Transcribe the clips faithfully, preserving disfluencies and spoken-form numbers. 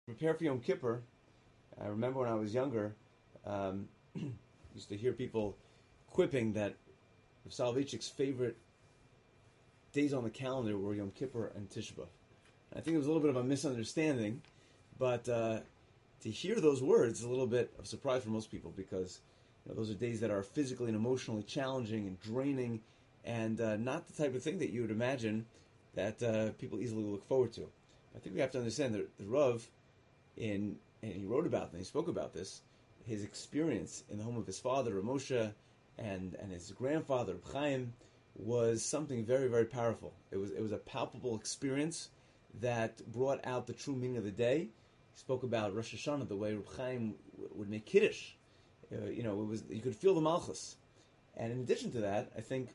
Prepare for Yom Kippur. I remember when I was younger, um, used to hear people quipping that Rav Soloveitchik's favorite days on the calendar were Yom Kippur and Tisha B'Av. I think it was a little bit of a misunderstanding, but uh, to hear those words is a little bit of surprise for most people because you know, those are days that are physically and emotionally challenging and draining, and uh, not the type of thing that you would imagine that uh, people easily look forward to. I think we have to understand that the Rav, in and he wrote about it, and he spoke about this, his experience in the home of his father, Rav Moshe, and and his grandfather, Reb Chaim, was something very, very powerful. It was it was a palpable experience that brought out the true meaning of the day. He spoke about Rosh Hashanah, the way Reb Chaim would make Kiddush. Uh, you know, it was you could feel the Malchus. And in addition to that, I think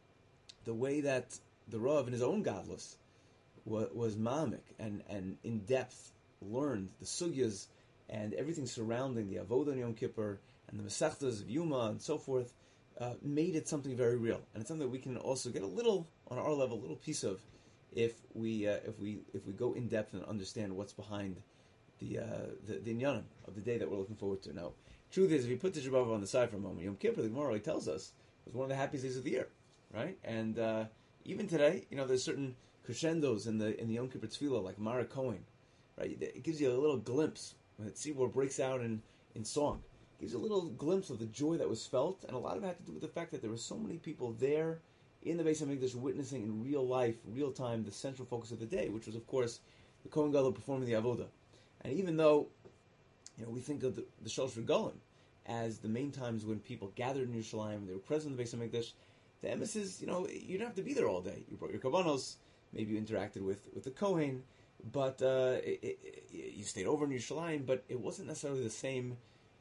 the way that the Rav, in his own godless, was, was ma'amik and, and in-depth, learned the sugyas and everything surrounding the Avodah on Yom Kippur and the Masechtas of Yuma and so forth, uh, made it something very real. And it's something that we can also get a little, on our level, a little piece of if we uh, if we if we go in depth and understand what's behind the uh, the, the inyanim of the day that we're looking forward to. Now, truth is, if you put Tisha B'Av on the side for a moment, Yom Kippur, the Gemara already tells us, was one of the happiest days of the year, right? And uh, even today, you know, there's certain crescendos in the in the Yom Kippur Tefillah, like Mara Cohen, right? It gives you a little glimpse when the tzibur breaks out in, in song. It gives you a little glimpse of the joy that was felt, and a lot of it had to do with the fact that there were so many people there in the Beis HaMikdash witnessing in real life, real time, the central focus of the day, which was, of course, the Kohen Gadol performing the Avodah. And even though, you know, we think of the, the Shalosh Regalim as the main times when people gathered in Yerushalayim, they were present in the Beis HaMikdash, the emphasis, you know, you don't have to be there all day. You brought your Karbanos, maybe you interacted with, with the Kohen, but uh, it, it, it, you stayed over in Yerushalayim, but it wasn't necessarily the same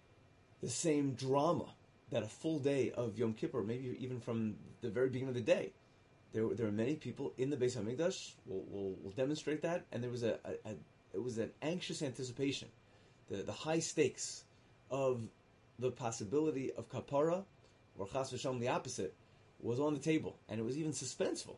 the same drama that a full day of Yom Kippur, maybe even from the very beginning of the day. There, there are many people in the Beis HaMikdash will will will demonstrate that, and there was a, a, a it was an anxious anticipation, the the high stakes of the possibility of kapara, or chas v'shalom the opposite, was on the table, and it was even suspenseful,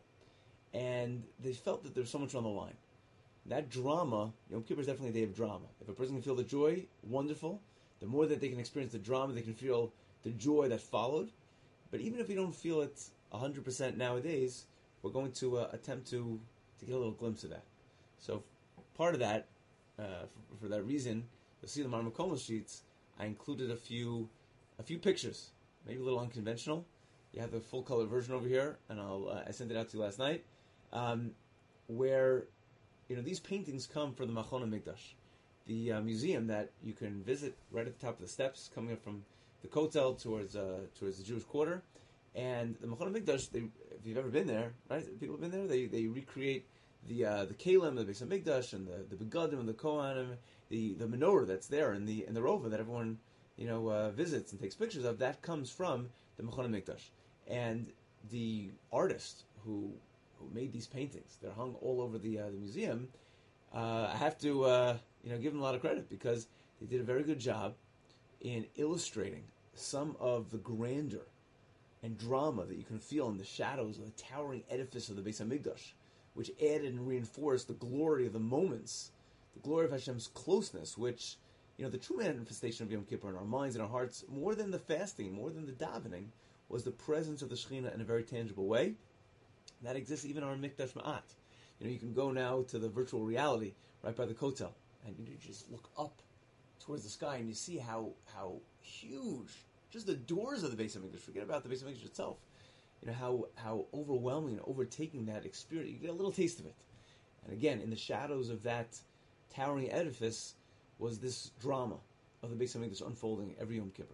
and they felt that there was so much on the line. That drama, Yom Kippur is definitely a day of drama. If a person can feel the joy, wonderful. The more that they can experience the drama, they can feel the joy that followed. But even if we don't feel it one hundred percent nowadays, we're going to uh, attempt to, to get a little glimpse of that. So part of that, uh, for, for that reason, you'll see the Marmakomo sheets, I included a few a few pictures, maybe a little unconventional. You have the full color version over here, and I'll uh, I sent it out to you last night, um, where you know these paintings come from the Machon HaMikdash, the uh, museum that you can visit right at the top of the steps, coming up from the Kotel towards uh, towards the Jewish Quarter. And the Machon HaMikdash, they, if you've ever been there, right? People have been there. They they recreate the uh, the Kalim, the Beis HaMikdash, and the the Begadim, and the Kohanim, the the menorah that's there, and the and the Rova that everyone you know uh, visits and takes pictures of. That comes from the Machon HaMikdash, and the artist who who made these paintings, they're hung all over the uh, the museum. Uh, I have to uh, you know give them a lot of credit because they did a very good job in illustrating some of the grandeur and drama that you can feel in the shadows of the towering edifice of the Beis HaMikdash, which added and reinforced the glory of the moments, the glory of Hashem's closeness, which, you know, the true manifestation of Yom Kippur in our minds and our hearts, more than the fasting, more than the davening, was the presence of the Shekhinah in a very tangible way. That exists even in our Mikdash Ma'at. You know, you can go now to the virtual reality right by the Kotel, and you just look up towards the sky, and you see how how huge, just the doors of the Beis HaMikdash, forget about the Beis HaMikdash itself, you know, how, how overwhelming and overtaking that experience, you get a little taste of it. And again, in the shadows of that towering edifice was this drama of the Beis HaMikdash unfolding every Yom Kippur.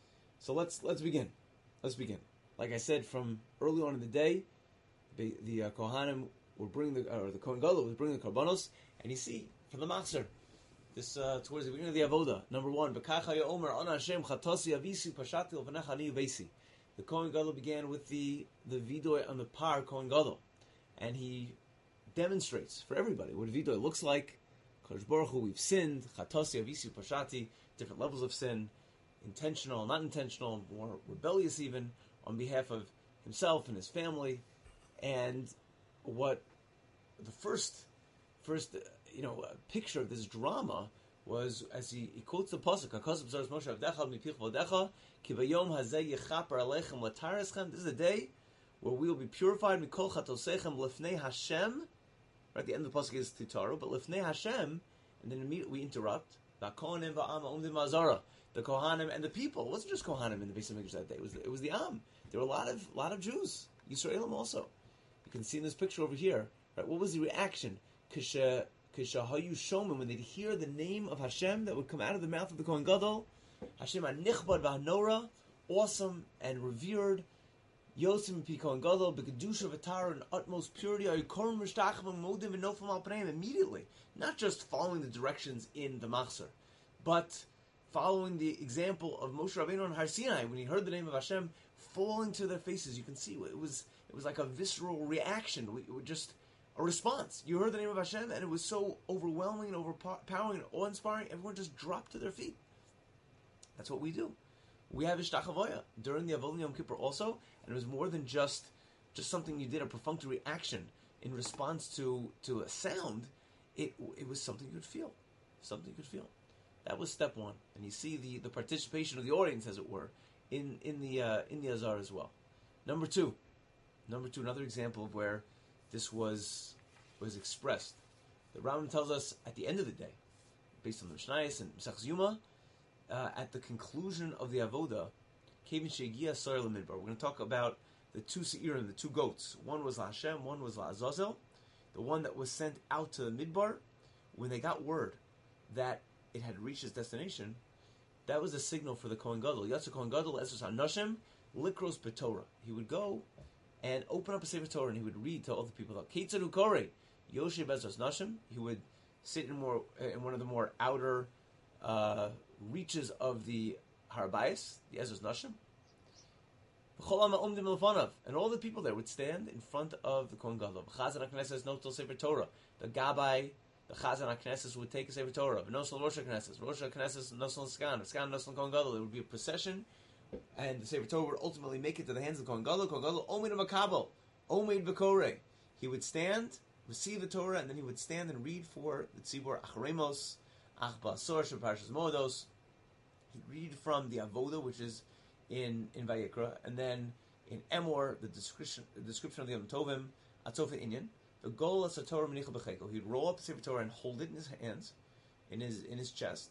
So let's let's begin. Let's begin. Like I said, from early on in the day, the, the uh, Kohanim were bringing the, or the Kohen Gadol was bringing the Karbanos, and you see, from the Machzor, this uh, towards the beginning of the Avodah, number one, B'kacha Yomer Ana Hashem Chatosi Avisi Pashatil V'nechani Uvesi. The Kohen Gadol began with the the Vidoy on the par Kohen Gadol, and he demonstrates for everybody what Vidoy looks like. Kodesh Baruch Hu, we've sinned. Chatosi Avisi Pashati, different levels of sin, intentional, not intentional, more rebellious even, on behalf of himself and his family. And what the first first uh, you know uh, picture of this drama was, as he, he quotes the pasuk, this is the day where we will be purified mikol chatosechem lefnei Hashem. Right, the end of the pasuk is Titaru, but lefnei Hashem, and then immediately we interrupt. The Kohanim and the people. It wasn't just Kohanim in the Beis Hamikdash that day. It was it was the Am. There were a lot of lot of Jews, Yisraelim also. You can see in this picture over here. Right, what was the reaction? Kisha Kishahayu Shomim, when they'd hear the name of Hashem that would come out of the mouth of the Kohen Gadol, Hashem Anichbad V'Hanora, awesome and revered. Yosim Pi Kohen Gadol, B'Kedusha V'Tara, in utmost purity. Ayukorim Mishtachim Modim V'Nofim Al Pneim, immediately, not just following the directions in the Machzor, but following the example of Moshe Rabbeinu on Har Sinai, when he heard the name of Hashem falling to their faces. You can see it was it was like a visceral reaction. We, it was just a response. You heard the name of Hashem, and it was so overwhelming and overpowering and awe-inspiring. Everyone just dropped to their feet. That's what we do. We have Ishtachavoya during the Avodah Yom Kippur also, and it was more than just just something you did, a perfunctory action in response to to a sound. It it was something you could feel, something you could feel. That was step one, and you see the, the participation of the audience, as it were, in in the uh, in the Azar as well. Number two, number two, another example of where this was was expressed. The Rambam tells us at the end of the day, based on the Mishnayos and Mesach Yuma, uh, at the conclusion of the Avoda, Kevin Shegia Soyer Lemidbar. We're going to talk about the two Seirim, the two goats. One was La Hashem, one was La Azazel. The one that was sent out to the Midbar, when they got word that it had reached its destination, that was a signal for the Kohen Gadol. Yatsu Kohen Gadol, Esos HaNashim, Likros B'Torah. He would go and open up a Sefer Torah, and he would read to all the people. Ketzad Ukore, Yoshev Esos Nashim. He would sit in more in one of the more outer uh, reaches of the Har Bayis, the Esos Nashim. And all the people there would stand in front of the Kohen Gadol. Chazan HaKnesses notel Sefer Torah. The Gabbai, the Chazan HaKnesses would take a Sefer Torah. V'nosel Rosh HaKnesses. Rosh HaKnesses nosel Skan. Skan nosel Kohen Gadol. There would be a procession, and the Sefer Torah would ultimately make it to the hands of the Kohen Gadol. Kohen Gadol, Omeid HaMakabel, Omeid B'Korei. He would stand, receive the Torah, and then he would stand and read for the Tzibor Acharemos, Ach Ba'asor, Parshas Moedos. He'd read from the Avoda, which is in in Vayikra, and then in Emor, the description the description of the Yom Tovim, Atzofa Inyan, the goal of Satorah Menicha B'Chekel. He'd roll up the Sefer Torah and hold it in his hands, in his in his chest,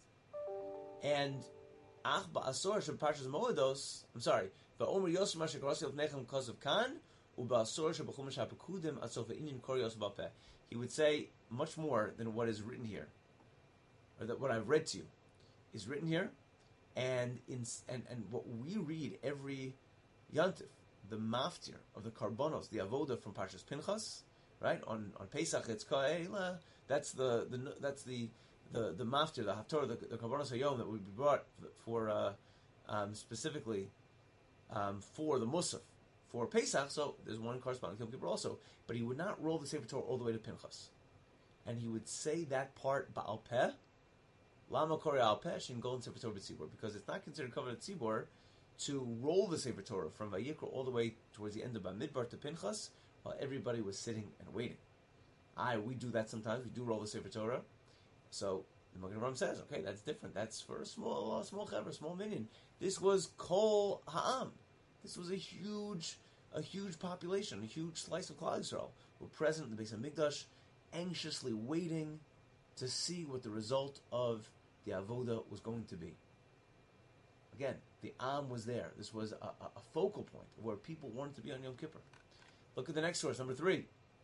and Ach Ba'asor Shel Parshas Moedos. I'm sorry, Va'omer Yosef Masher Karasi Lefnechem Kosav Kan U'Ba'asor Shel B'Chumash HaPekudim Atzofa Inyan Kor Yosef Ba'Peh. He would say much more than what is written here, or that what I've read to you is written here. And in and, and what we read every Yantif, the maftir of the Karbonos, the Avoda from Parshas Pinchas, right on on Pesach, it's Ka'ela. That's the, the that's the the the maftir, the Haftorah, the, the Karbonos Hayom that would be brought for uh, um, specifically um, for the Musaf for Pesach. So there's one corresponding to Yom Kippur also, but he would not roll the Sefer Torah all the way to Pinchas, and he would say that part Ba'al Peh. Lama Kori Al Pesh and Golden Sefer Torah B'Tzibor, because it's not considered covered Tzibor to roll the Sefer Torah from Vayikra all the way towards the end of Bamidbar to Pinchas while everybody was sitting and waiting. Aye, we do that sometimes. We do roll the Sefer Torah. So the Magen Avraham says, okay, that's different. That's for a small, uh, small chaver, small minion. This was Kol Ha'am. This was a huge, a huge population, a huge slice of Klal Yisrael were present in the Beis Hamikdash, anxiously waiting to see what the result of the Avoda was going to be. Again, the Am was there. This was a, a, a focal point where people wanted to be on Yom Kippur. Look at the next source, number three.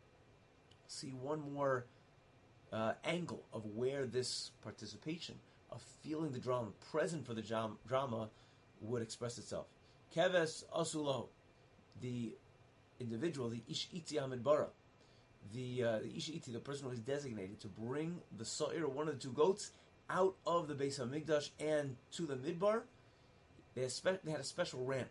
See one more uh, angle of where this participation, of feeling the drama, present for the jam, drama, would express itself. Keves Asulo, the individual, the Ish Iti Amidbara, the uh, the Ish Iti, the person who is designated to bring the Sa'ir, or one of the two goats, out of the Beis HaMikdash and to the Midbar. They had, spe- they had a special ramp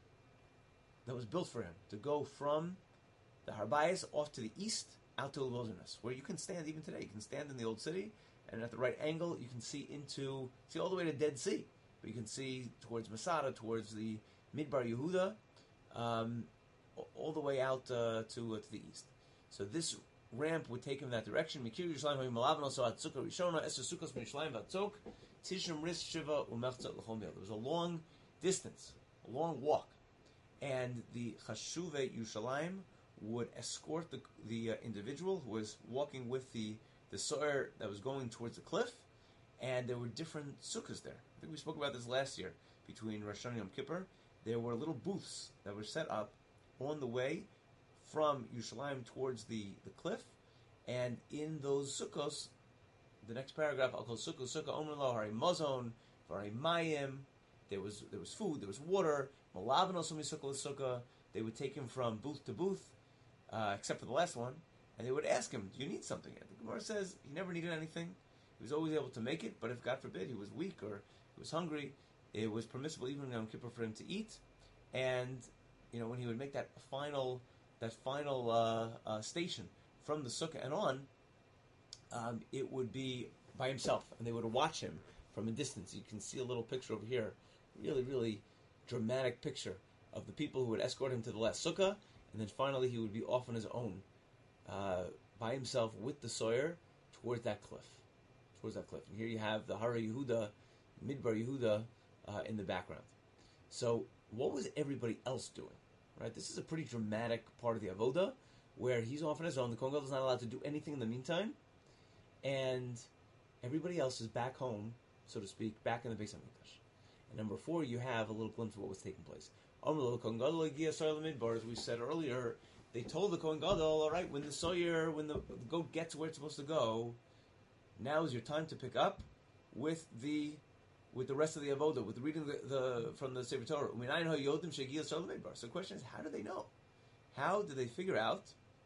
that was built for him to go from the Har Bayis off to the east, out to the wilderness, where you can stand even today. You can stand in the old city, and at the right angle, you can see into, see all the way to Dead Sea. But you can see towards Masada, towards the Midbar Yehuda, um, all the way out uh, to uh, to the east. So this ramp would take him that direction. Mikir Yerushalayim Hayim Malavan also at Sukkah Rishona Esther Sukkos Ben Yerushalayim Vatzok Tishrim Ris Shiva Umechtzat L'Chom Yel. There was a long distance, a long walk, and the Chashuvei Yerushalayim would escort the the uh, individual who was walking with the the soyer that was going towards the cliff, and there were different sukkahs there. I think we spoke about this last year between Rosh Hashanah and Yom Kippur. There were little booths that were set up on the way from Yerushalayim towards the, the cliff, and in those sukkos, the next paragraph, I'll call sukkah, sukkah, omer lo, hari mazon, hari mayim, there was there was food, there was water, malavan also sukkah sukkah, they would take him from booth to booth, uh, except for the last one, and they would ask him, do you need something? And the Gemara says he never needed anything, he was always able to make it, but if God forbid he was weak or he was hungry, it was permissible even on Yom Kippur for him to eat, and you know, when he would make that final that final uh, uh, station from the sukkah and on, um, it would be by himself, and they would watch him from a distance. You can see a little picture over here, really, really dramatic picture of the people who would escort him to the last sukkah, and then finally he would be off on his own, uh, by himself with the sawyer towards that cliff, towards that cliff. And here you have the Hara Yehuda, Midbar Yehuda, uh, in the background. So what was everybody else doing? Right, this is a pretty dramatic part of the avoda, where he's off on his own. The Kohen Gadol is not allowed to do anything in the meantime, and everybody else is back home, so to speak, back in the Beis Hamikdash. And number four, you have a little glimpse of what was taking place. As we said earlier, they told the Kohen Gadol, all right, when the sawyer, when the, the goat gets where it's supposed to go, now is your time to pick up with the with the rest of the avoda, with reading the, the from the Sefer Torah. So the question is, how do they know? How did they figure out?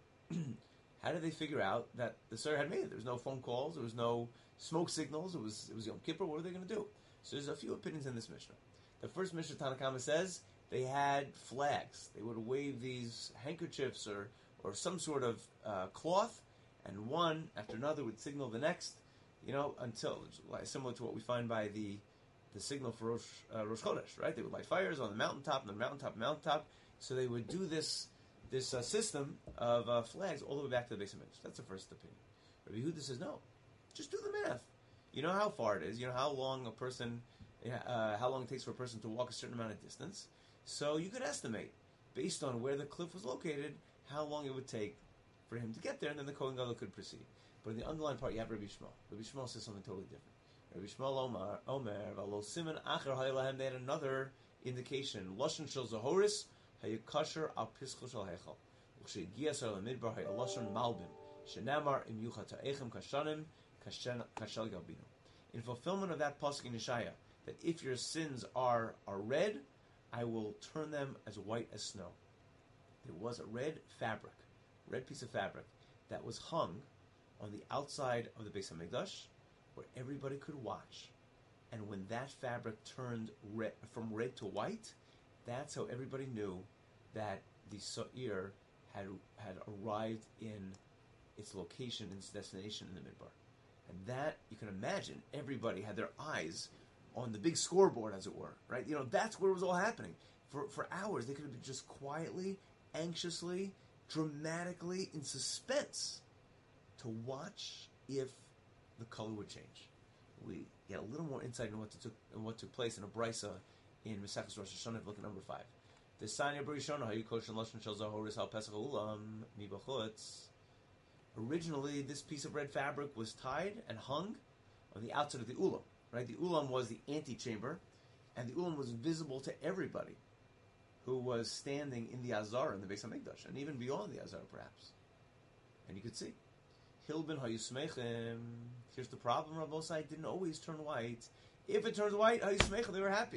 How did they figure out that the Sawyer had made it? There was no phone calls, there was no smoke signals. It was it was Yom Kippur. What were they going to do? So there's a few opinions in this Mishnah. The first Mishnah, Tanakama says they had flags. They would wave these handkerchiefs or or some sort of uh, cloth, and one after another would signal the next. You know, until similar to what we find by the the signal for Rosh, uh, Rosh Chodesh, right? They would light fires on the mountaintop, and the mountaintop, mountaintop. So they would do this this uh, system of uh, flags all the way back to the Beis Hamikdash. That's the first opinion. Rabbi Yehuda says, no, just do the math. You know how far it is. You know how long a person, uh, how long it takes for a person to walk a certain amount of distance. So you could estimate, based on where the cliff was located, how long it would take for him to get there, and then the Kohen Gadol could proceed. But in the underlying part, you have Rabbi Shmuel. Rabbi Shmuel says something totally different. Rabbi Shmuel Omer, Omer, V'alo Siman Acher Haylahem. They had another indication. Lashon Shel Zahoris Hayakasher Al Pischol Shel Heichal. U'shegias Al Midbar Hayalashon Malbim. Shenamar Im Yuchat Ha'echem Kashanim Kashal Galbinu. In fulfillment of that pasuk in Yeshaya, that if your sins are are red, I will turn them as white as snow. There was a red fabric, red piece of fabric that was hung on the outside of the Beis Hamikdash, where everybody could watch. And when that fabric turned red, from red to white, that's how everybody knew that the Sa'ir had had arrived in its location, its destination in the Midbar. And that, you can imagine, everybody had their eyes on the big scoreboard, as it were, right? You know, that's where it was all happening. For for hours, they could have been just quietly, anxiously, dramatically in suspense to watch if the color would change. We get a little more insight into what took in what took place in a brisa in Maseches Rosh Hashanah. Look at number five. The Sanya Barishona Hayu Koshen Lashon Shel Zahoris Al Pesach Ulam Mibachutz. Originally, this piece of red fabric was tied and hung on the outside of the ulam. Right, the ulam was the antechamber, and the ulam was visible to everybody who was standing in the Azar in the Beis Hamikdash, and even beyond the Azar, perhaps. And you could see. Hilbin hayusmechem. Here's the problem: Rabbosai didn't always turn white. If it turns white, hayusmechem, they were happy.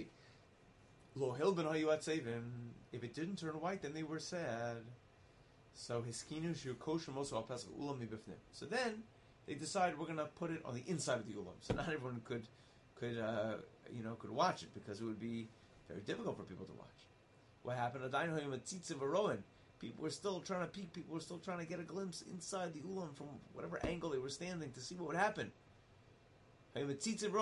Lo hilbin hayuatzevim. If it didn't turn white, then they were sad. So hiskinu shu kosher moso al pesach ulam mibifnim. So then they decided we're going to put it on the inside of the ulam, so not everyone could could uh, you know could watch it, because it would be very difficult for people to watch. What happened? People were still trying to peek. People were still trying to get a glimpse inside the ulam from whatever angle they were standing to see what would happen. Same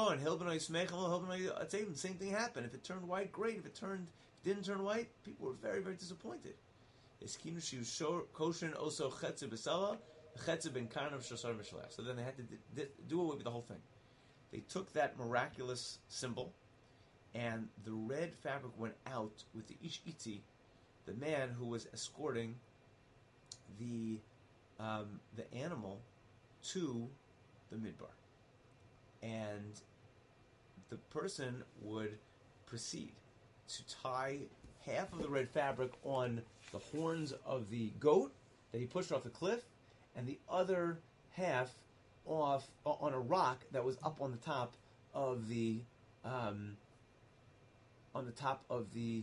thing happened. If it turned white, great. If it turned, if it didn't turn white, people were very, very disappointed. Chetze ben karnav shasar v'shalach. So then they had to d- d- do away with the whole thing. They took that miraculous symbol, and the red fabric went out with the ish iti, the man who was escorting the um, the animal to the midbar, and the person would proceed to tie half of the red fabric on the horns of the goat that he pushed off the cliff, and the other half off on a rock that was up on the top of the um, on the top of the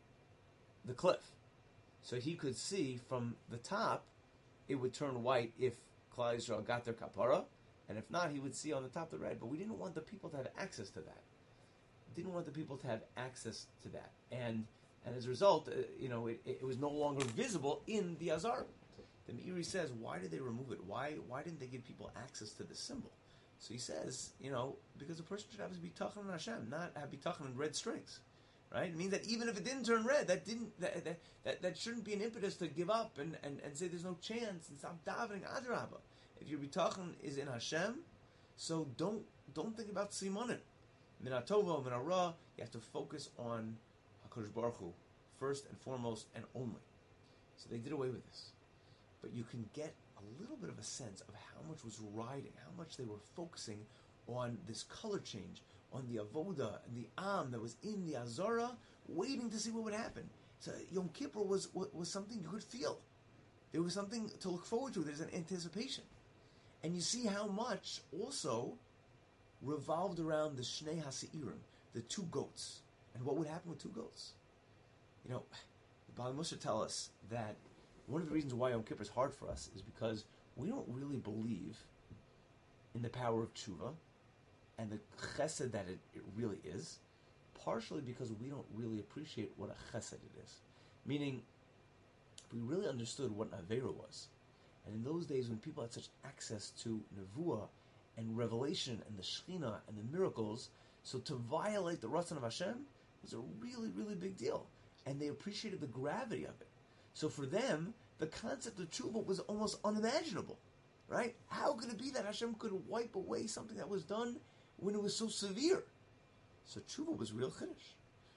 the cliff, so he could see from the top. It would turn white if Klal Yisrael got their kapara, and if not, he would see on the top the red. But we didn't want the people to have access to that. Didn't want the people to have access to that, and and as a result, uh, you know, it, it was no longer visible in the Azar. The Meiri says, why did they remove it? Why why didn't they give people access to the symbol? So he says, you know, because a person should have to be bitachon in Hashem, not have bitachon in red strings, right? It means that even if it didn't turn red, that didn't that that, that, that shouldn't be an impetus to give up and, and, and say there's no chance and stop davening. Adrabah. If your bitachon is in Hashem, so don't don't think about simonim. Mina tova, mina ra. You have to focus on HaKadosh Baruch Hu first and foremost and only. So they did away with this. But you can get a little bit of a sense of how much was riding, how much they were focusing on this color change, on the avoda and the am that was in the Azara, waiting to see what would happen. So Yom Kippur was, was, was something you could feel. There was something to look forward to. There's an anticipation. And you see how much also revolved around the Shnei HaSeirim, the two goats. And what would happen with two goats? You know, the Bali Musar tell us that one of the reasons why Yom Kippur is hard for us is because we don't really believe in the power of tshuva and the chesed that it, it really is, partially because we don't really appreciate what a chesed it is. Meaning, if we really understood what an avera was, and in those days when people had such access to nevuah and revelation and the Shekhinah and the miracles, so to violate the Ratzon of Hashem was a really, really big deal. And they appreciated the gravity of it. So for them, the concept of tshuva was almost unimaginable, right? How could it be that Hashem could wipe away something that was done when it was so severe? So tshuva was real chiddush.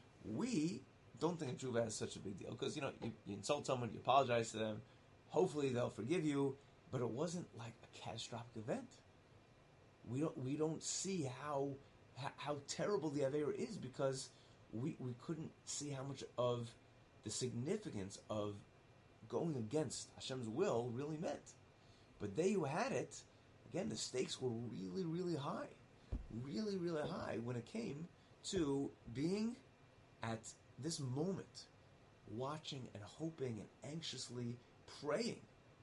We don't think of tshuva as such a big deal because, you know, you, you insult someone, you apologize to them, hopefully they'll forgive you, but it wasn't like a catastrophic event. We don't we don't see how how, how terrible the Aveira is because we, we couldn't see how much of the significance of going against Hashem's will really meant. But they who had it, again, the stakes were really, really high. Really, really high when it came to being at this moment, watching and hoping and anxiously praying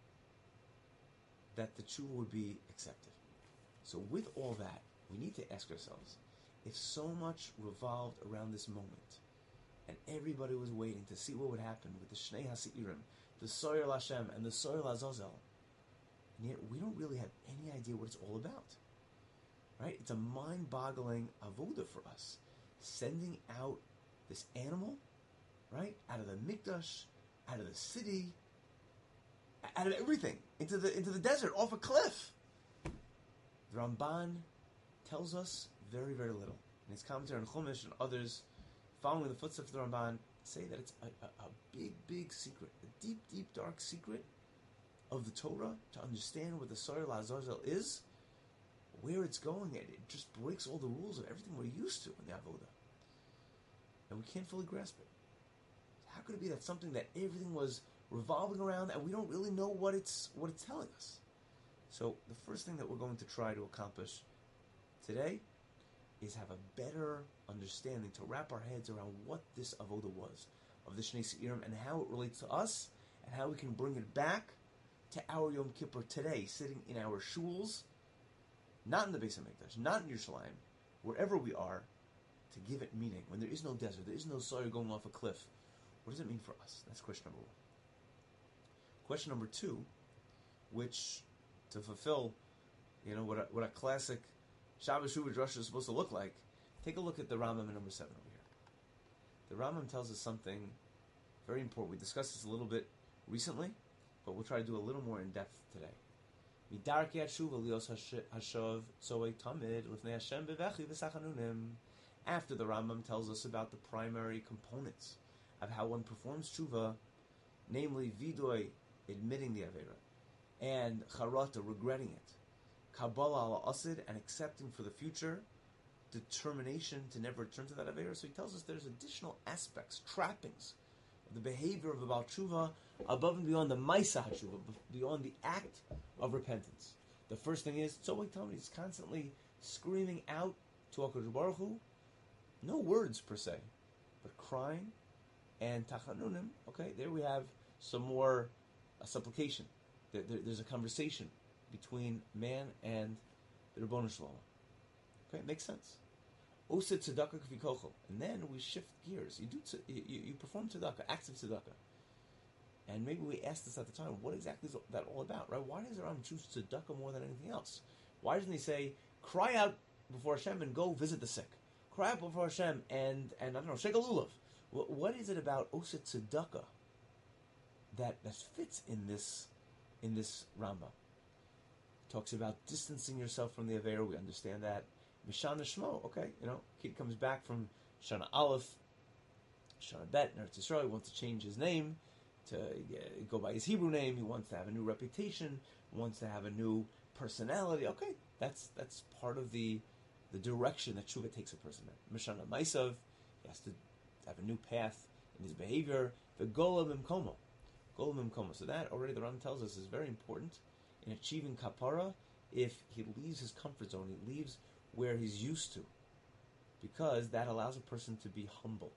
that the tshuva would be accepted. So with all that, we need to ask ourselves, if so much revolved around this moment, and everybody was waiting to see what would happen with the Shnei HaSeirim, the Soyer Hashem, and the Soyer Azazel, and yet we don't really have any idea what it's all about. Right? It's a mind-boggling avoda for us. Sending out this animal, right? Out of the mikdash, out of the city, out of everything, into the into the desert, off a cliff. The Ramban tells us very, very little. In his commentary on Chumash and others following the footsteps of the Ramban say that it's a, a, a big, big secret, a deep, deep, dark secret of the Torah to understand what the Soyer Lazazel is, where it's going, and it just breaks all the rules of everything we're used to in the Avodah. And we can't fully grasp it. How could it be that something that everything was revolving around and we don't really know what it's what it's telling us? So the first thing that we're going to try to accomplish today is have a better understanding, to wrap our heads around what this Avodah was, of the Shnei Seirim, and how it relates to us, and how we can bring it back to our Yom Kippur today, sitting in our shuls, not in the Beis HaMikdash, not in Yerushalayim, wherever we are, to give it meaning. When there is no desert, there is no Soyer going off a cliff, what does it mean for us? That's question number one. Question number two, which, to fulfill, you know, what a, what a classic Shabbos Shuvah Drush is supposed to look like, take a look at the Rambam in number seven over here. The Rambam tells us something very important. We discussed this a little bit recently, but we'll try to do a little more in depth today. Midarki Atshuva lios hashav tzoei tamid lifnei Hashem bevechi v'sachanunim. After the Rambam tells us about the primary components of how one performs tshuva, namely vidoi, admitting the avera, and charata, regretting it, kabbalah ala asid, and accepting for the future, determination to never return to that avera. So he tells us there's additional aspects, trappings, of the behavior of the Baal Tshuva above and beyond the Maisa HaTshuva, beyond the act of repentance. The first thing is, Tzovei Tamid is constantly screaming out to HaKadosh Baruch Hu, no words per se, but crying, and Tachanunim, okay, there we have some more a supplication. There, there, there's a conversation between man and the Ribono Shel Olam. Okay, makes sense. Osa tzedakah k'vikochel, and then we shift gears. You do tz- you, you perform tzedakah, acts of tzedakah, and maybe we asked this at the time. What exactly is that all about, right? Why does the Rambam choose tzedakah more than anything else? Why doesn't he say, cry out before Hashem and go visit the sick? Cry out before Hashem and and I don't know, shake a lulav. What, what is it about Osa tzedakah that that fits in this in this Rambam? Talks about distancing yourself from the Aveira. We understand that. Mishana Shmo, okay, you know, kid comes back from Shana Aleph, Shana Bet, and Eretz Yisrael. He wants to change his name to uh, go by his Hebrew name. He wants to have a new reputation. Wants to have a new personality. Okay, that's that's part of the the direction that Tshuva takes a person in. Mishana Maisav, he has to have a new path in his behavior. The Gola Mimkomo, Gola Mimkomo. So that already the Ram tells us is very important in achieving kapara. If he leaves his comfort zone, he leaves where he's used to, because that allows a person to be humble.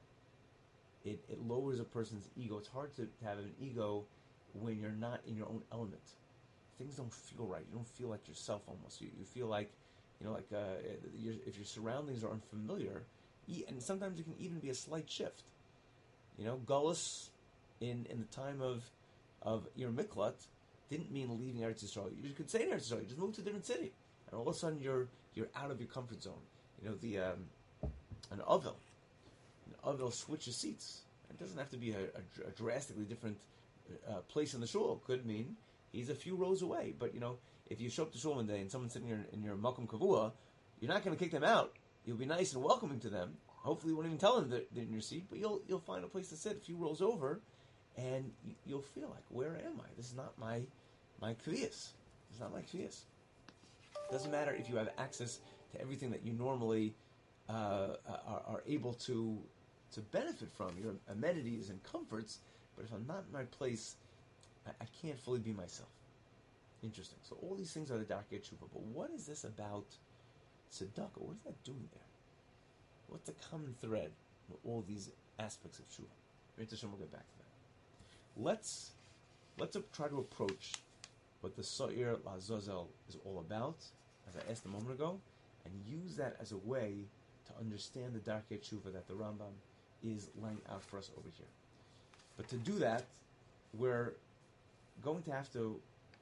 It it lowers a person's ego. It's hard to, to have an ego when you're not in your own element. Things don't feel right. You don't feel like yourself almost. You, you feel like, you know, like uh, you're, if your surroundings are unfamiliar, and sometimes it can even be a slight shift. You know, Gullus in, in the time of of your Miklat didn't mean leaving Eretz Yisrael. You could say in Eretz Yisrael, you just moved to a different city, and all of a sudden you're you're out of your comfort zone. You know, the um, an Avil, an Avil switches seats. It doesn't have to be a, a, a drastically different uh, place in the shul. It could mean he's a few rows away. But you know, if you show up to shul one day and someone's sitting in, in your Makom Kavua, you're not going to kick them out. You'll be nice and welcoming to them. Hopefully, you won't even tell them that they're in your seat, but you'll you'll find a place to sit a few rows over, and you, you'll feel like, where am I? This is not my my kviyas. This is not my kviyas. Doesn't matter if you have access to everything that you normally uh, are, are able to to benefit from, your amenities and comforts, but if I'm not in my place, I, I can't fully be myself. Interesting. So all these things are the Darkei Tshuva, but what is this about tzedakah? What is that doing there? What's the common thread with all these aspects of tshuva? We'll get back to that. Let's let's try to approach what the Sa'ir L'Azazel is all about, as I asked a moment ago, and use that as a way to understand the Darkei Tshuva that the Rambam is laying out for us over here. But to do that, we're going to have to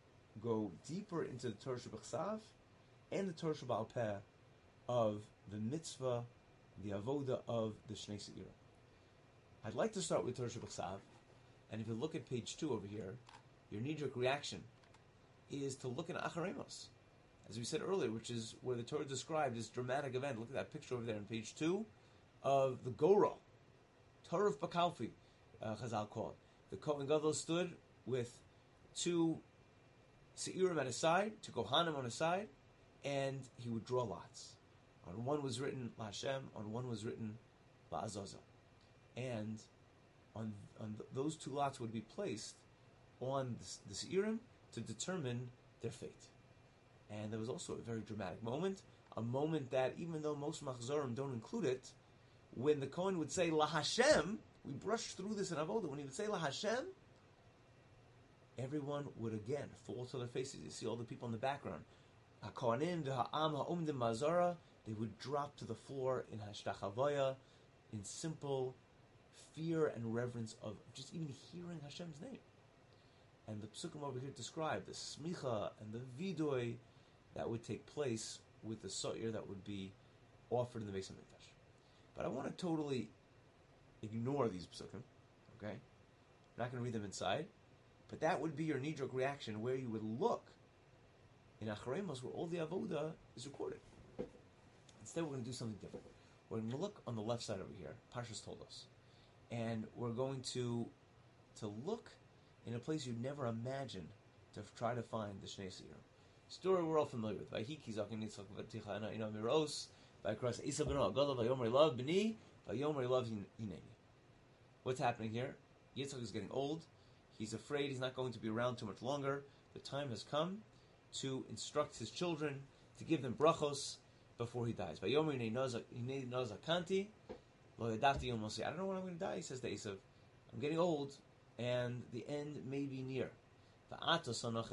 go deeper into the Torah Shebechsav and the Torah Sheba'al Peh of the mitzvah, the avoda of the Shnei Se'irim. I'd like to start with Torah Shebechsav, and if you look at page two over here, your knee-jerk reaction is to look at Acharemos, as we said earlier, which is where the Torah described this dramatic event. Look at that picture over there on page two of the Gora, Torah of Bakalfi, uh, Chazal called. The Kohen Gadol stood with two Se'irim at his side, two Kohanim on his side, and he would draw lots. On one was written La Hashem, on one was written La Azazel. And on, on th- those two lots would be placed on the, the Se'irim to determine their fate. And there was also a very dramatic moment, a moment that even though most Machzorim don't include it, when the Kohen would say La Hashem, we brushed through this in Avodah, when he would say La Hashem, everyone would again fall to their faces. You see all the people in the background. HaKohanim, the Ha'am, Ha'umdim, Ma'azara, they would drop to the floor in Hashtachavaya, in simple fear and reverence of just even hearing Hashem's name. And the Psukim over here describe the smicha and the vidoi that would take place with the sa'ir that would be offered in the Beis HaMikdash. But I want to totally ignore these Psukim, okay? I'm not going to read them inside, but that would be your knee-jerk reaction, where you would look in Acharemos where all the avoda is recorded. Instead, we're going to do something different. We're going to look on the left side over here. Parshas told us, and we're going to to look in a place you'd never imagine to try to find the Shnei Seirim. Story we're all familiar with. Vayiki zaken Yitzchak v'ticha ina miros vayikras Esav b'no Agadav vayomer love b'ni vayomer love hineni. What's happening here? Yitzchak is getting old. He's afraid he's not going to be around too much longer. The time has come to instruct his children, to give them brachos before he dies. Vayomer hinei nazakanti lo yadati yom mosi. I don't know when I'm going to die, he says to Esav. I'm getting old, and the end may be near. And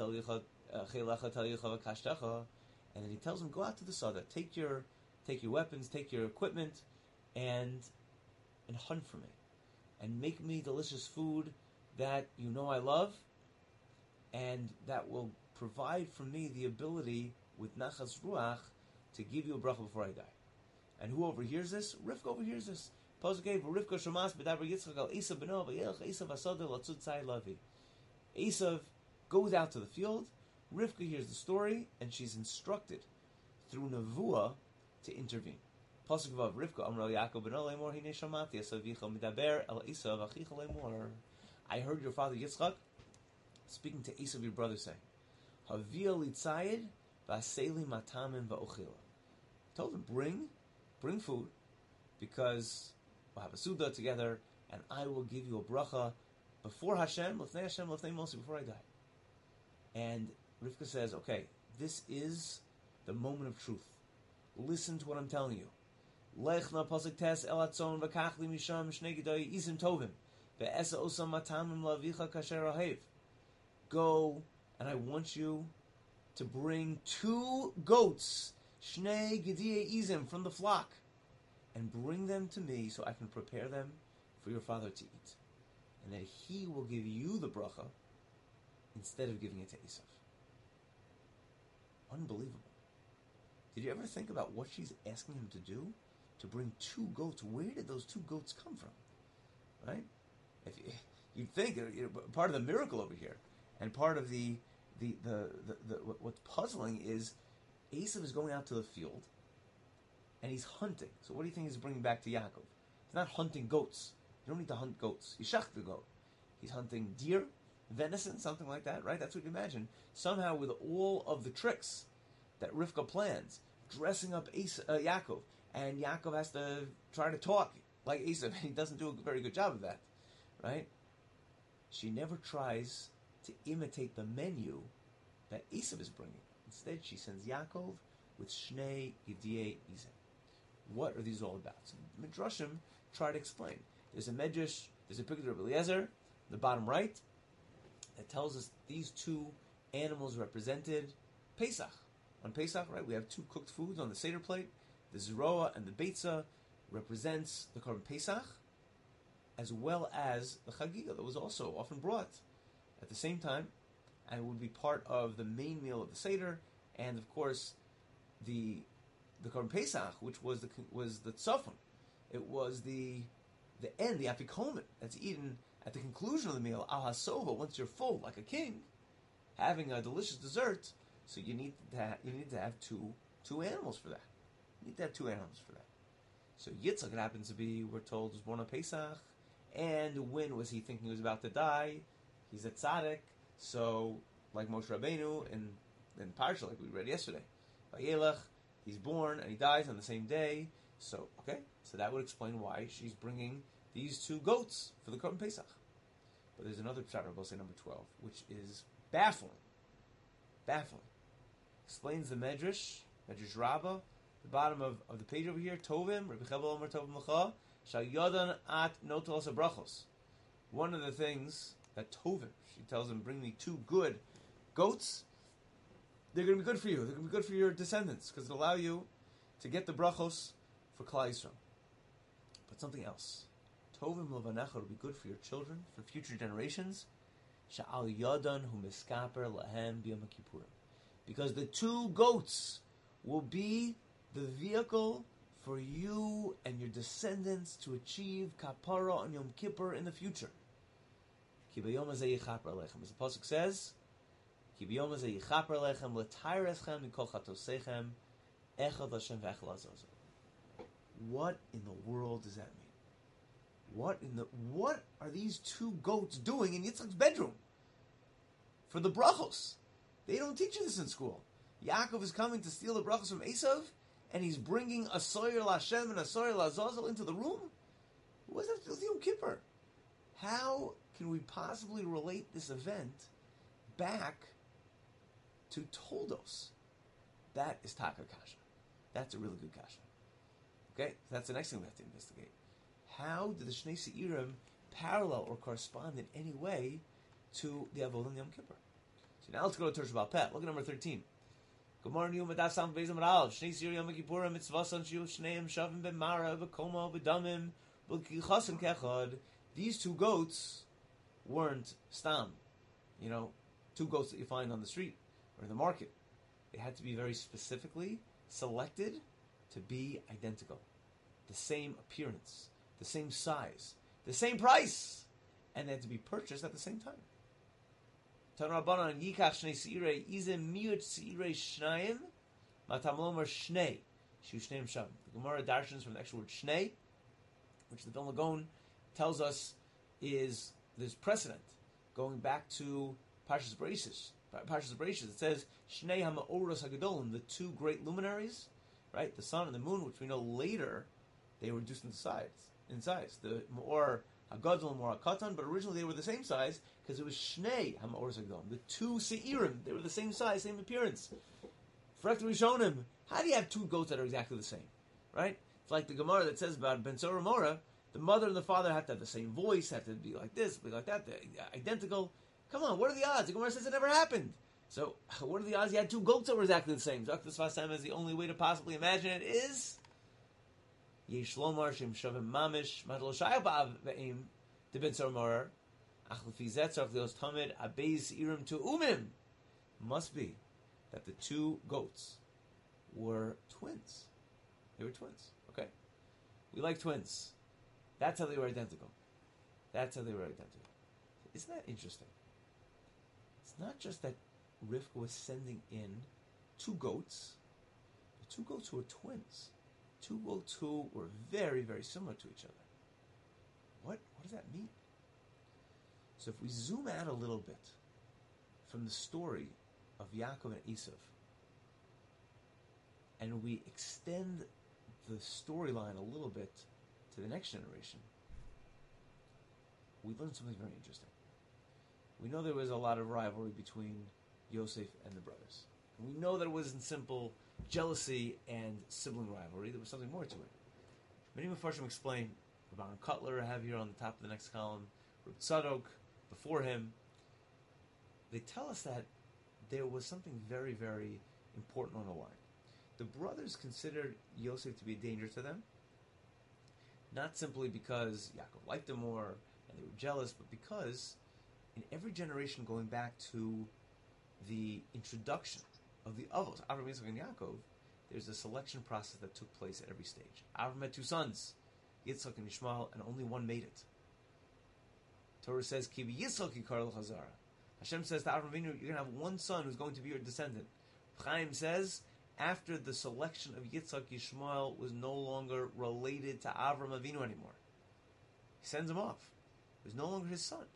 then he tells him, go out to the Sada, take your take your weapons, take your equipment, and and hunt for me. And make me delicious food that you know I love, and that will provide for me the ability, with Nachas Ruach, to give you a bracha before I die. And who overhears this? Rivka overhears this. Esav goes out to the field. Rivka hears the story, and she's instructed through Nevuah to intervene. Pasuk Vav, Rivka Amra Yaakov ben Olemor Hine Shamati Esavicha Midaber El Esav Achicha Lemor. I heard your father Yitzchak speaking to Esav, your brother, saying, Havia Litzayid Vaseli Matamim Va'ochila. Told him, bring, bring food, because we'll have a Suda together, and I will give you a bracha before Hashem, Lefnei Hashem, Lefnei Mosi, before I die. And Rivka says, okay, this is the moment of truth. Listen to what I'm telling you. Lechna pasuk tes el atzon v'kachli misham shnei gedai isim tovim ve'esa osam matamim lavicha kasher ahev. Go, and I want you to bring two goats, shnei gedai izim, from the flock, and bring them to me so I can prepare them for your father to eat. And that he will give you the bracha instead of giving it to Esav. Unbelievable. Did you ever think about what she's asking him to do? To bring two goats. Where did those two goats come from? Right? If you, you'd think, you know, part of the miracle over here, and part of the, the, the, the, the what's puzzling is Esav is going out to the field, and he's hunting. So what do you think he's bringing back to Yaakov? He's not hunting goats. You don't need to hunt goats. Yishach the goat. He's hunting deer, venison, something like that, right? That's what you imagine. Somehow, with all of the tricks that Rivka plans, dressing up Asa, uh, Yaakov, and Yaakov has to try to talk like Esav. He doesn't do a very good job of that, right? She never tries to imitate the menu that Esav is bringing. Instead, she sends Yaakov with Shnei Yediyei Izim. What are these all about? So Midrashim try to explain. There's a Medrash, there's a picture of Eliezer, the bottom right, that tells us these two animals represented Pesach. On Pesach, right, we have two cooked foods on the Seder plate. The Zeroah and the Beitza represents the Korban Pesach, as well as the Chagiga that was also often brought at the same time, and would be part of the main meal of the Seder, and of course, the the Korban Pesach, which was the was the Tzafon. It was the the end, the Afikomen, that's eaten at the conclusion of the meal, al hasova, once you're full, like a king, having a delicious dessert. So you need to have, you need to have two two animals for that. You need to have two animals for that. So Yitzchak happens to be, we're told, was born on Pesach, and when was he thinking he was about to die? He's a tzaddik, so like Moshe Rabbeinu in in Parsha, like we read yesterday, Vayelech, he's born and he dies on the same day. So okay, so that would explain why she's bringing these two goats for the Korban Pesach. But there's another pshat, I'll say number twelve, which is baffling. Baffling. Explains the Medrash, Medrash Rabbah, the bottom of, of the page over here, Tovim, Rabbi Chevel Omer Tovim L'cha, Shal Yodan At Notos Abrachos. One of the things that Tovim, she tells him, bring me two good goats, they're going to be good for you. They're going to be good for your descendants, because it'll allow you to get the brachos for Klal Yisrael. But something else. Tovim Levanecha will be good for your children, for future generations. Sha'al Yodan Hu Miskaper Lahem B'Yom Kippurim. Because the two goats will be the vehicle for you and your descendants to achieve kapara on Yom Kippur in the future. Ki b'yom hazeh yichaper alechem. As the pasuk says, Ki b'yom hazeh yichaper lechem l'tayr eschem mikol chatosechem echad Hashem v'echad l'Azazel. What in the world does that mean? What in the what are these two goats doing in Yitzchak's bedroom? For the brachos. They don't teach you this in school. Yaakov is coming to steal the brachos from Esav, and he's bringing a soyer l'Hashem and a soyer l'Azazel into the room? What does that have to do with Yom Kippur? How can we possibly relate this event back to Toldos? That is Taka Kasha. That's a really good Kasha. Okay, so that's the next thing we have to investigate. How did the Shnei Seirim parallel or correspond in any way to the Avodah Yom Kippur? So now let's go to Tersh Baal Peh. Look at number thirteen. Good morning, Yumadaf Sam Bezam Rav. Shnei Seirim Yom Kippurim Mitzvasan Shiu Shneim Shavim Ben Mara V'Koma V'Damim V'Kichasim Kechad. These two goats weren't stam, you know, two goats that you find on the street or in the market. They had to be very specifically selected to be identical. The same appearance, the same size, the same price, and they had to be purchased at the same time. Tan Rabbanan Yikach Shnei Seirei Izem Miut Seirei Shnayim Matamlomer Shnei Shu Shneim Sham. The Gemara darshans from the actual word Shnei, which the Vilna Gaon tells us is there's precedent going back to Parshas Bereishis. Parshas Bereishis, it says Shnei HaMa'oros HaGadolim, the two great luminaries, right, the sun and the moon, which we know later they were reduced in size. In size, the Ma'or HaGadol and Ma'or HaKatan, but originally they were the same size because it was Shnei HaMa'oros HaGadolim, the two Seirim. They were the same size, same appearance. Frekta Rishonim, how do you have two goats that are exactly the same, right? It's like the Gemara that says about Ben Tzora Mora. The mother and the father have to have the same voice, have to be like this, be like that, they're identical. Come on, what are the odds? The Gemara says it never happened. So, what are the odds you had two goats that were exactly the same? Doctor Sfasam is the only way to possibly imagine it is Yesh Lomar Shem Shavim Mamish Madlo Shayab Ve'im to Ben Tzora Achel Fizetz Leos Tamid Abeis Irim to Umim. Must be that the two goats were twins. They were twins. Okay, we like twins. That's how they were identical. That's how they were identical. Isn't that interesting? It's not just that Rivka was sending in two goats, but two goats who were twins. Two goats who were very, very similar to each other. What, what does that mean? So if we zoom out a little bit from the story of Yaakov and Esav, and we extend the storyline a little bit to the next generation, we learned something very interesting. We know there was a lot of rivalry between Yosef and the brothers. And we know that it wasn't simple jealousy and sibling rivalry. There was something more to it. Many Mefarshim explain, Rabban Kotler I have here on the top of the next column, Reb Tzadok before him. They tell us that there was something very, very important on the line. The brothers considered Yosef to be a danger to them, not simply because Yaakov liked him more and they were jealous, but because in every generation going back to the introduction of the Avos, Avram, Yitzchak, and Yaakov, there's a selection process that took place at every stage. Avram had two sons, Yitzchak and Yishmael, and only one made it. Torah says, Ki Yitzchak yikar l'chazara. Hashem says to Avram Avinu, you're going to have one son who's going to be your descendant. Chaim says, after the selection of Yitzchak, Yishmael was no longer related to Avram Avinu anymore. He sends him off. He was no longer his son.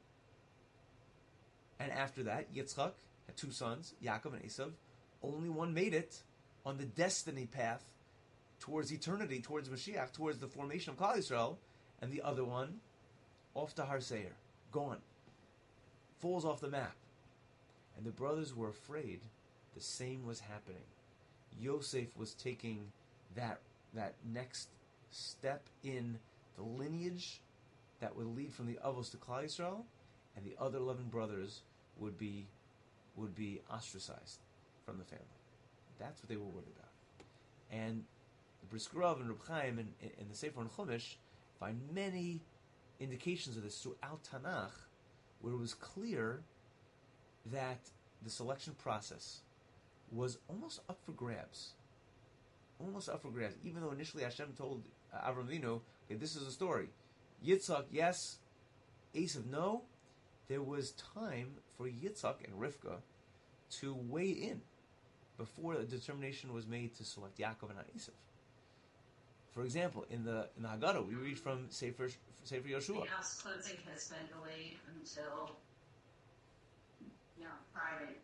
And after that, Yitzchak had two sons, Yaakov and Esav. Only one made it on the destiny path towards eternity, towards Mashiach, towards the formation of Klal Yisrael, and the other one off to Har Seir, gone, falls off the map. And the brothers were afraid the same was happening. Yosef was taking that that next step in the lineage that would lead from the Avos to Klal Yisrael, and the other eleven brothers would be would be ostracized from the family. That's what they were worried about. And the Brisker Rav and Reb Chaim in, in the Sefer and Chumash find many indications of this throughout Tanakh, where it was clear that the selection process was almost up for grabs. Almost up for grabs. Even though initially Hashem told uh, Avram Avinu, okay, this is a story. Yitzchak, yes. Esav, no. There was time for Yitzchak and Rivka to weigh in before a determination was made to select Yaakov and not Esav. For example, in the in the Haggadah, we read from Sefer Sefer Yoshua. The house cleansing has been delayed until yeah, Friday.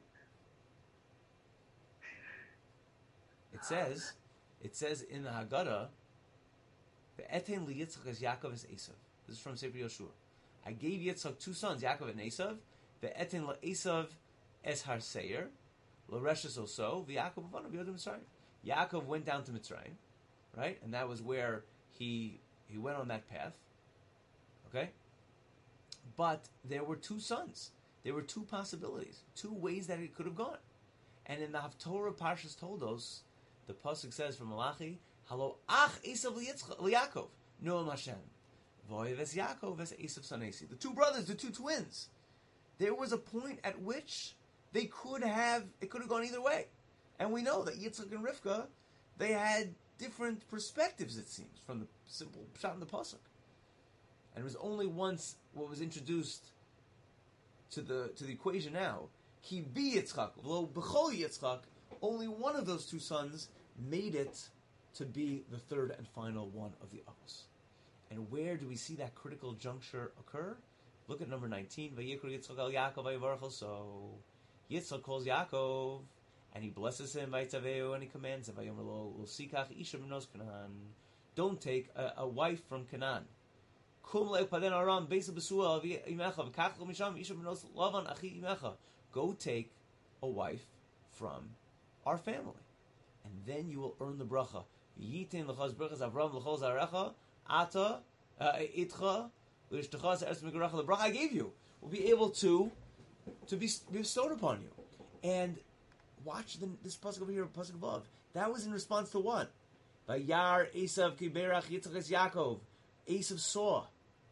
It says, it says in the Haggadah, "Ve'eten liYitzchak as Yaakov as Esav." This is from Sefer Yoshua. I gave Yitzchak two sons, Yaakov and Esav. Ve'eten laEsav es Har Seir, laReshes Oso, veYaakov avanu b'Yodim Mitzrayim. Yaakov went down to Mitzrayim, right, and that was where he he went on that path. Okay, but there were two sons. There were two possibilities, two ways that it could have gone. And in the Haftorah Parshas Toldos, the pasuk says from Malachi, "Halo ach Esav liYaakov noam Hashem, voyev es Yaakov es Esav sanesi." The two brothers, the two twins. There was a point at which they could have, it could have gone either way, and we know that Yitzchak and Rivka, they had different perspectives. It seems from the simple shot in the pasuk, and it was only once what was introduced to the to the equation now. Ki bi Yitzchak, lo b'chol Yitzchak. Only one of those two sons made it to be the third and final one of the Avos. And where do we see that critical juncture occur? Look at number nineteen. Vayikra Yitzchak al Yaakov vayivarach so. Yitzchak calls Yaakov, and he blesses him by Tzaveu, and he commands him. Vayomer lo l'sikach isha minos Canaan. Don't take a, a wife from Canaan. Kum le'paden aram beisa b'suah imecha v'kach lo misham isha minos Lavan achi imecha. Go take a wife from our family, and then you will earn the bracha. Yitin l'chaz brachas Avram l'chol zarecha ata itcha l'ishtachas eretz megaracha. The bracha I gave you will be able to to be bestowed upon you. And watch the, this pasuk over here, pasuk above. That was in response to what? Vayar Esav kiberach Yitzchak es Yaakov. Esav saw.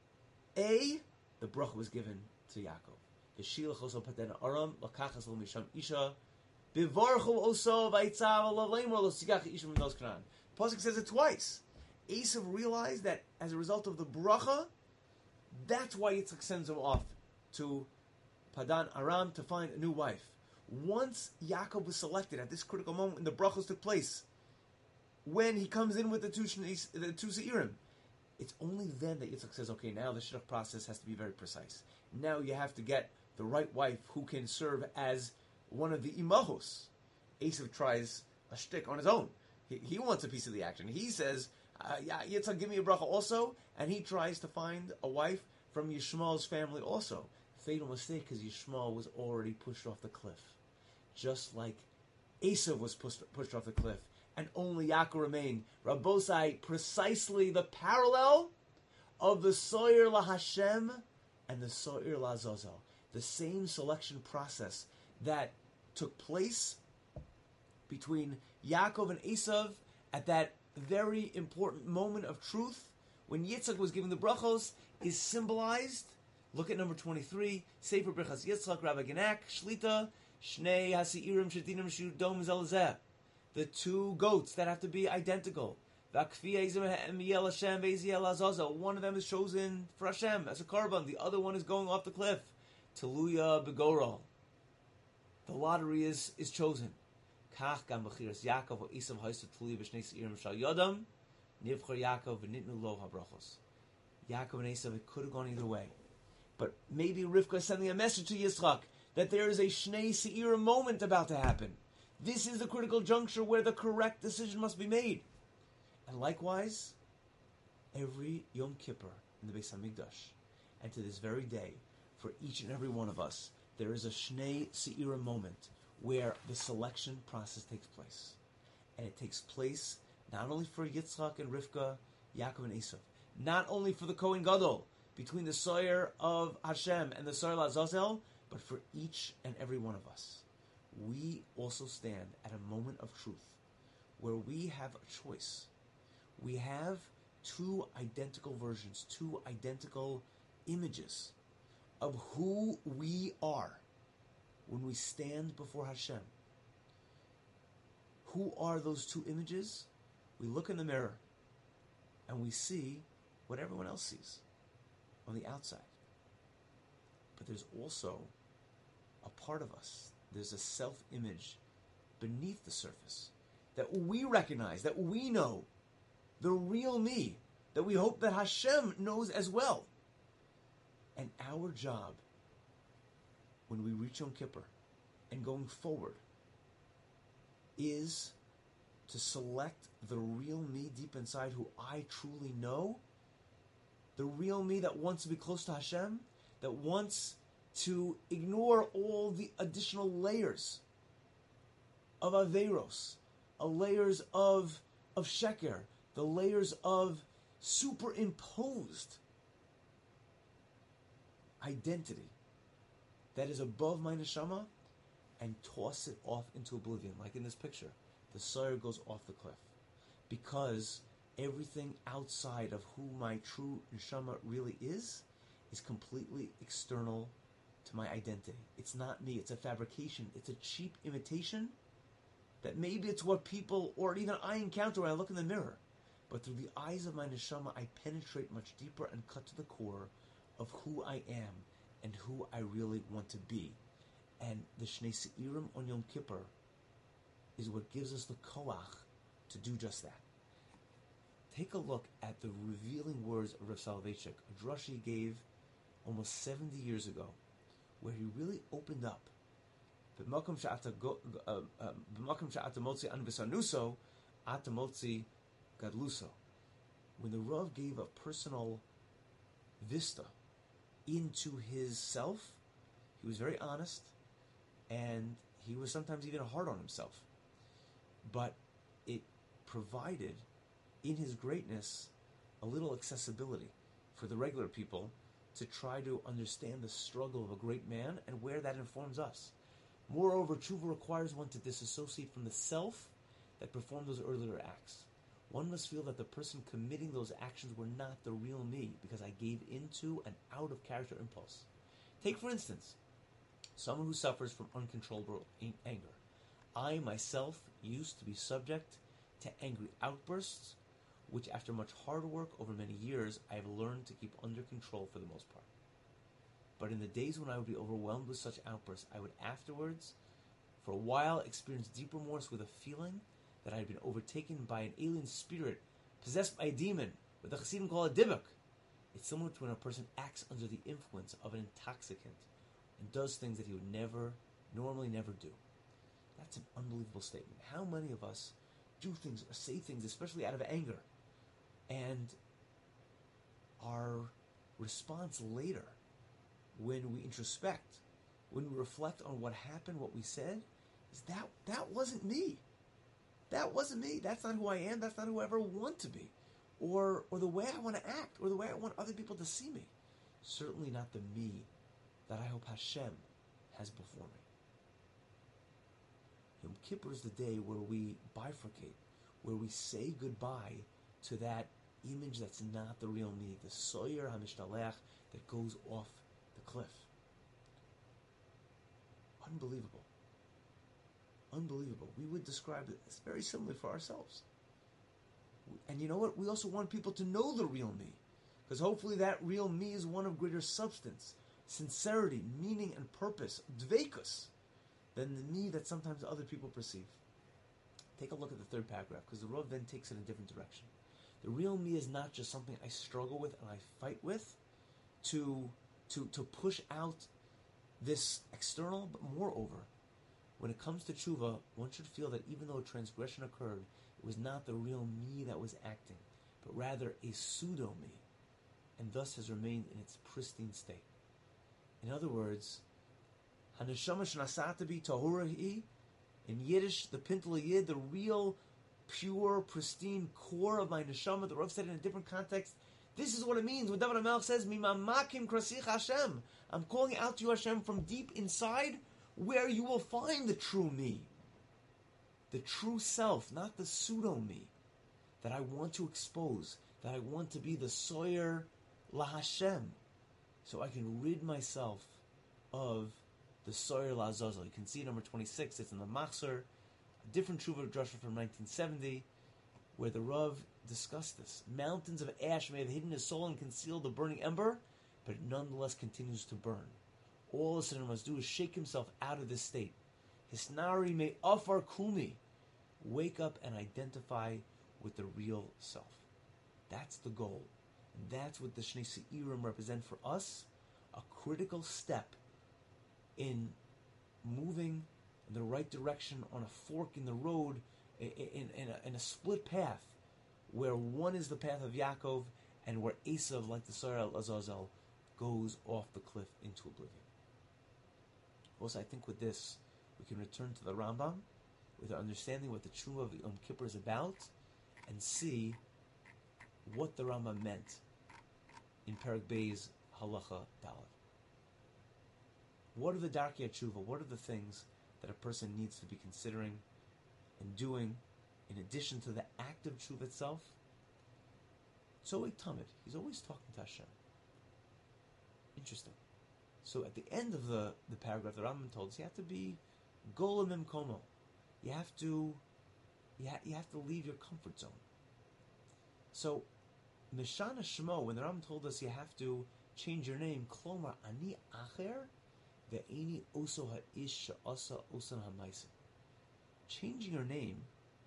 A, the bracha was given to Yaakov. V'shilach oso paten aram l'kachas lo misham isha bivarchu oso v'ayitzav l'leimor lo sikach isha minos Canaan. Pasuk says it twice. Esav realized that as a result of the bracha, that's why Yitzchak sends him off to Padan Aram to find a new wife. Once Yaakov was selected at this critical moment when the brachos took place, when he comes in with the two the two seirim, it's only then that Yitzchak says, okay, now the shidduch process has to be very precise. Now you have to get the right wife who can serve as one of the imahos. Esav tries a shtick on his own. He, he wants a piece of the action. He says, uh, yeah, Yitzchak, give me a bracha also, and he tries to find a wife from Yishmael's family also. Fatal mistake, because Yishmael was already pushed off the cliff. Just like Esav was pushed, pushed off the cliff, and only Yaakov remained. Rabbosai, precisely the parallel of the Soyer la Hashem and the Soyer la Azazel. The same selection process that took place between Yaakov and Esav at that very important moment of truth when Yitzchak was given the brachos is symbolized. Look at number twenty-three. Sefer Brachas Yitzchak, Rabbi Genak, Shlita, Shnei Hasi'irim Shetinim Shudom Zelzeh. The two goats that have to be identical. One of them is chosen for Hashem as a korban. The other one is going off the cliff. Teluya Begoral. The lottery is, is chosen. Kach gam b'chiras Yaakov o Esav ha'isa teluya b'shnei seirim shal yodam. Nivchar Yaakov v'nitnu lo ha'brachos. Yaakov and Esav, it could have gone either way. But maybe Rivka is sending a message to Yitzchak that there is a Shnei Seira moment about to happen. This is the critical juncture where the correct decision must be made. And likewise, every Yom Kippur in the Beis Hamikdash, and to this very day, for each and every one of us, there is a Shnei Seira moment where the selection process takes place. And it takes place not only for Yitzchak and Rivka, Yaakov and Esav, not only for the Kohen Gadol, between the Soyer of Hashem and the Soyer Azazel, but for each and every one of us. We also stand at a moment of truth where we have a choice. We have two identical versions, two identical images of who we are when we stand before Hashem. Who are those two images? We look in the mirror and we see what everyone else sees on the outside. But there's also a part of us there's a self-image beneath the surface that we recognize, that we know, the real me, that we hope that Hashem knows as well. And our job, when we reach Yom Kippur and going forward, is to select the real me deep inside who I truly know, the real me that wants to be close to Hashem, that wants to ignore all the additional layers of Averos, uh, layers of, of Sheker, the layers of superimposed identity that is above my neshama, and toss it off into oblivion. Like in this picture, the sawyer goes off the cliff. Because everything outside of who my true neshama really is, is completely external to my identity. It's not me, it's a fabrication, it's a cheap imitation that maybe it's what people, or even I encounter when I look in the mirror. But through the eyes of my neshama, I penetrate much deeper and cut to the core of who I am and who I really want to be. And the Shnei Seirim on Yom Kippur is what gives us the koach to do just that. Take a look at the revealing words of Rav Soloveitchik, a drush he gave almost seventy years ago, where he really opened up. B'makom she'ata motzi an v'sanuso, ata motzi gadluso. When the Rav gave a personal vista into his self, he was very honest, and he was sometimes even hard on himself. But it provided, in his greatness, a little accessibility for the regular people to try to understand the struggle of a great man and where that informs us. Moreover, tshuva requires one to disassociate from the self that performed those earlier acts. One must feel that the person committing those actions were not the real me because I gave into an out-of-character impulse. Take, for instance, someone who suffers from uncontrollable anger. I, myself, used to be subject to angry outbursts, which after much hard work over many years, I have learned to keep under control for the most part. But in the days when I would be overwhelmed with such outbursts, I would afterwards, for a while, experience deep remorse with a feeling that I had been overtaken by an alien spirit, possessed by a demon, what the Chassidim call a dibuk. It's similar to when a person acts under the influence of an intoxicant and does things that he would never, normally never do. That's an unbelievable statement. How many of us do things or say things, especially out of anger, and our response later, when we introspect, when we reflect on what happened, what we said, is that that wasn't me. That wasn't me. That's not who I am. That's not who I ever want to be. Or or the way I want to act, or the way I want other people to see me. Certainly not the me that I hope Hashem has before me. Yom Kippur is the day where we bifurcate, where we say goodbye to that image that's not the real me, the Soyer HaMishtalech that goes off the cliff. Unbelievable. Unbelievable. We would describe it as very similar for ourselves. And you know what? We also want people to know the real me, because hopefully that real me is one of greater substance, sincerity, meaning, and purpose, dveikus, than the me that sometimes other people perceive. Take a look at the third paragraph, because the Rav then takes it in a different direction. The real me is not just something I struggle with and I fight with to, to, to push out this external, but moreover, when it comes to tshuva, one should feel that even though a transgression occurred, it was not the real me that was acting, but rather a pseudo-me, and thus has remained in its pristine state. In other words, Haneshama shnasata bi tahura hi, in Yiddish, the pintel yid, the real, pure, pristine core of my neshama. The Rav said in a different context, this is what it means when David HaMelech says, Mimamakim krasich Hashem. I'm calling out to you, Hashem, from deep inside, where you will find the true me. The true self, not the pseudo-me, that I want to expose, that I want to be the Soyer La Hashem, so I can rid myself of the Soyer La Azazel. You can see number twenty-six, it's in the Machzor, a different Tshuva drasha from nineteen seventy, where the Rav discussed this. Mountains of ash may have hidden his soul and concealed the burning ember, but it nonetheless continues to burn. All a sinner must do is shake himself out of this state, Hisnari me afar kumi. Wake up and identify with the real self. That's the goal. And that's what the Shnei Seirim represent for us. A critical step in moving in the right direction on a fork in the road, in, in, in, a, in a split path, where one is the path of Yaakov and where Esav, like the Sarah al-Azazel, goes off the cliff into oblivion. Also, I think with this, we can return to the Rambam with our understanding what the Tshuva of Yom Kippur is about and see what the Rambam meant in Perek Bey's Halacha Dalet. What are the Darkei Tshuva? What are the things that a person needs to be considering and doing in addition to the act of Tshuva itself? Tzorek Tamid, he's always talking to Hashem. Interesting. So at the end of the, the paragraph, the Rambam told us you have to be Gola Mimkomo. You have to you, ha- you have to leave your comfort zone. So Mishana Shmo, when the Rambam told us you have to change your name, Klomar Ani Acher Ve'eni Oso Ha'ish She'asa Osan HaMaisim. Changing your name